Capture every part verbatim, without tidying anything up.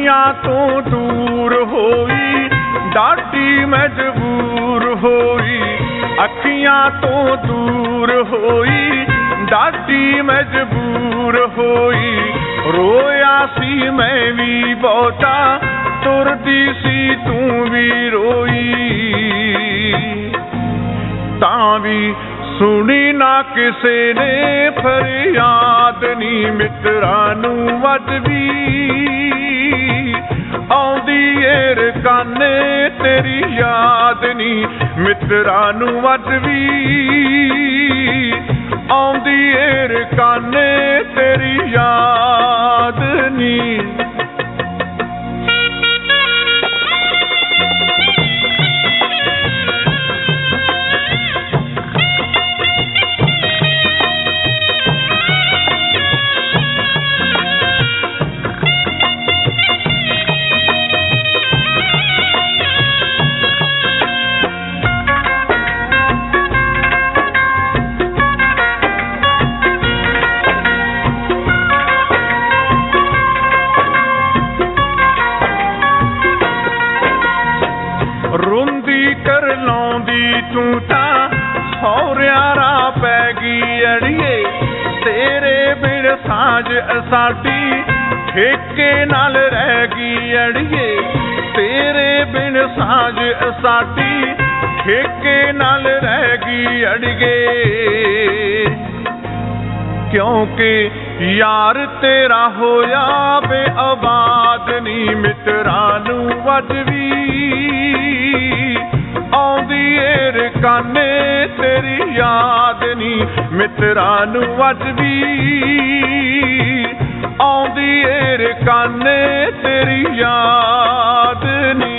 ਅੱਖੀਆਂ ਤੋਂ ਦੂਰ ਹੋਈ ਡਾਢੀ ਮਜਬੂਰ ਹੋਈ, ਅੱਖੀਆਂ ਤੋਂ ਦੂਰ ਹੋਈ ਡਾਢੀ ਮਜਬੂਰ ਹੋਈ। ਰੋਇਆ ਸੀ ਮੈਂ ਵੀ ਬਹੁਤਾ, ਤੁਰਦੀ ਸੀ ਤੂੰ ਵੀ ਰੋਈ, ਤਾਂ ਵੀ ਸੁਣੀ ਨਾ ਕਿਸੇ ਨੇ ਫਰਿਆਦ ਨੀ ਮਿੱਤਰਾਂ ਨੂੰ ਅੱਜ ਵੀ ਆਉਂਦੀ ਏ ਰਕਾਨੇ ਤੇਰੀ ਯਾਦ ਨੀ ਮਿੱਤਰਾਂ ਨੂੰ ਅੱਜ ਵੀ ਆਉਂਦੀ ਏ ਰਕਾਨੇ ਤੇਰੀ ਯਾਦ ਨੀ। ਰੋਂਦੀ ਕਰ ਲਾਉਂਦੀ ਤੂੰ ਤਾਂ ਸਹੁਰਿਆਂ ਰਾਹ ਪੈ ਗਈ ਅੜੀਏ, ਤੇਰੇ ਬਿਨ ਸਾਂਝ ਸਾਡੀ ਠੇਕੇ ਨਾਲ ਰਹਿ ਗਈ ਅੜੀਏ, ਤੇਰੇ ਬਿਨ ਸਾਂਝ ਸਾਡੀ ਠੇਕੇ ਨਾਲ ਰਹਿ ਗਈ ਅੜੀਏ। ਕਿਉਂਕਿ ਯਾਰ ਤੇਰਾ ਹੋਇਆ ਬੇਆਬਾਦ ਨੀ ਮਿੱਤਰਾਂ ਨੂੰ ਅੱਜ ਵੀ ਆਉਂਦੀ ਏ ਰਕਾਨੇ ਤੇਰੀ ਯਾਦ ਨੀ ਮਿੱਤਰਾਂ ਨੂੰ ਅੱਜ ਵੀ ਆਉਂਦੀ ਏ ਰਕਾਨੇ ਤੇਰੀ ਯਾਦ ਨੀ।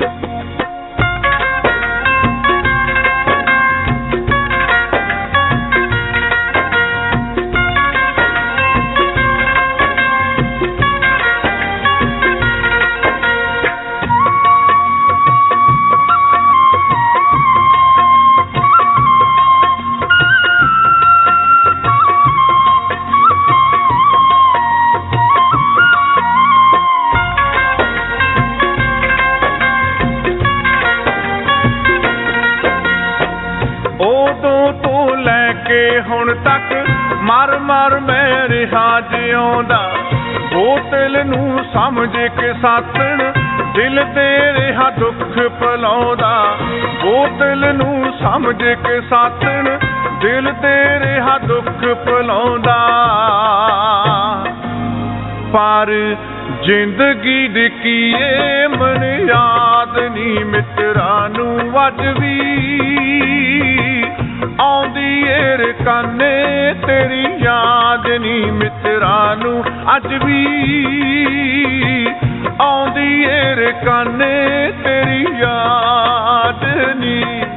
ਉਦੋਂ ਤੋਂ ਲੈ ਕੇ ਹੁਣ ਤੱਕ ਮਰ ਮਰ ਮੈਂ ਰਿਹਾ ਜਿਉਂਦਾ, ਬੋਤਲ ਨੂੰ ਸਮਝ ਕੇ ਸਾਥਣ ਦਿਲ ਤੇ ਰਿਹਾ ਦੁੱਖ ਭੁਲਾਉਂਦਾ, ਬੋਤਲ ਨੂੰ ਸਮਝ ਕੇ ਸਾਥਣ ਦਿਲ ਤੇ ਰਿਹਾ ਦੁੱਖ ਭੁਲਾਉਂਦਾ। ਪਰ ਜ਼ਿੰਦਗੀ ਦੀ ਕੀਏ ਮਨ ਯਾਦ ਨੀ ਮਿੱਤਰਾਂ ਨੂੰ ਅੱਜ ਵੀ ਆਉਂਦੀ ਏ ਰਕਾਨੇ ਤੇਰੀ ਯਾਦ ਨੀ ਮਿੱਤਰਾਂ ਨੂੰ ਅੱਜ ਵੀ ਆਉਂਦੀ ਏ ਰਕਾਨੇ ਤੇਰੀ ਯਾਦ ਨੀ।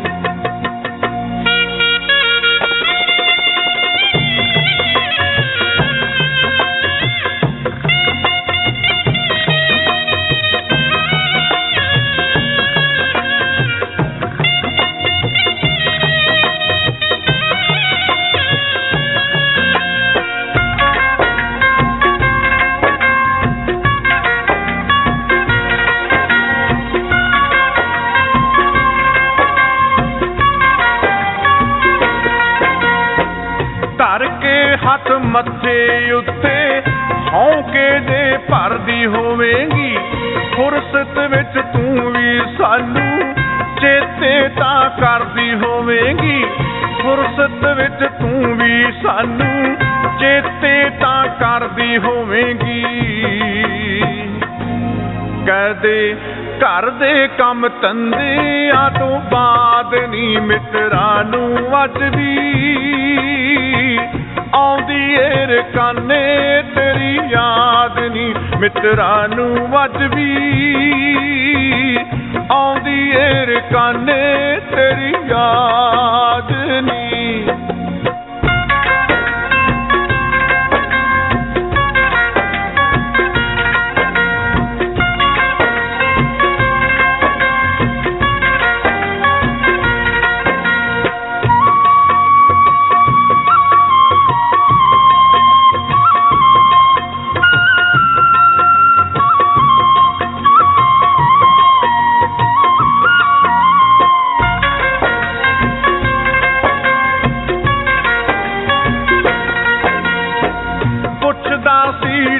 ਧਰ ਕੇ ਹੱਥ ਮੱਥੇ ਉੱਤੇ ਹੌਂਕੇ ਦੇ ਭਰਦੀ ਹੋਵੇਂਗੀ, ਫੁਰਸਤ ਵਿੱਚ ਤੂੰ ਵੀ ਸਾਨੂੰ ਚੇਤੇ ਤਾਂ ਕਰਦੀ ਹੋਵੇਂਗੀ, ਫੁਰਸਤ ਵਿੱਚ ਤੂੰ ਵੀ ਸਾਨੂੰ ਚੇਤੇ ਤਾਂ ਕਰਦੀ ਹੋਵੇਂਗੀ। ਕਦੇ ਘਰ ਦੇ ਕੰਮ ਧੰਦਿਆਂ ਤੋਂ ਬਾਅਦ ਨੀ ਮਿੱਤਰਾਂ ਨੂੰ ਅੱਜ ਵੀ ਆਉਂਦੀ ਏ ਰਕਾਨੇ ਤੇਰੀ ਯਾਦ ਨੀ ਮਿੱਤਰਾਂ ਨੂੰ ਅੱਜ ਵੀ ਆਉਂਦੀ ਏ ਰਕਾਨੇ ਤੇਰੀ ਯਾਦ ਨੀ।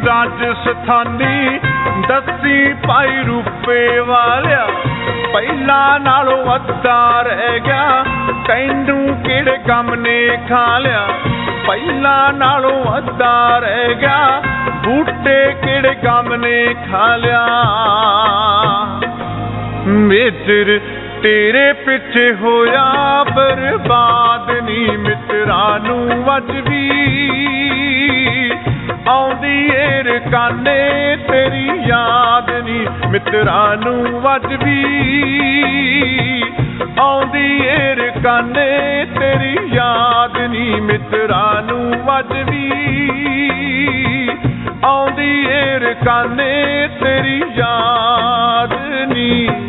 ਰਾਜਸਥਾਨੀ ਦੱਸੀ ਭਾਈ ਰੂਪੇ ਵਾਲਿਆ ਪਹਿਲਾਂ ਨਾਲੋਂ ਅੱਧਾ ਰਹਿ ਗਿਆ ਤੈਨੂੰ ਕਿਹੜੇ ਗਮ ਨੇ ਖਾ ਲਿਆ ਪਹਿਲਾਂ ਨਾਲੋਂ ਅੱਧਾ ਰਹਿ ਗਿਆ ਬੂਟੇ ਕਿਹੜੇ ਗਮ ਨੇ ਖਾ ਲਿਆ ਮੇਜਰ ਤੇਰੇ ਪਿੱਛੇ ਹੋਇਆ ਬਰਬਾਦ ਨੀ ਮਿੱਤਰਾਂ ਨੂੰ ਅੱਜ ਵੀ ਆਉਂਦੀ ਏ ਰਕਾਨੇ ਤੇਰੀ ਯਾਦ ਨੀ ਮਿੱਤਰਾਂ ਨੂੰ ਅੱਜ ਵੀ ਆਉਂਦੀ ਏ ਰਕਾਨੇ ਤੇਰੀ ਯਾਦ ਨੀ ਮਿੱਤਰਾਂ ਨੂੰ ਅੱਜ ਵੀ ਆਉਂਦੀ ਏ ਰਕਾਨੇ ਤੇਰੀ ਯਾਦ ਨੀ।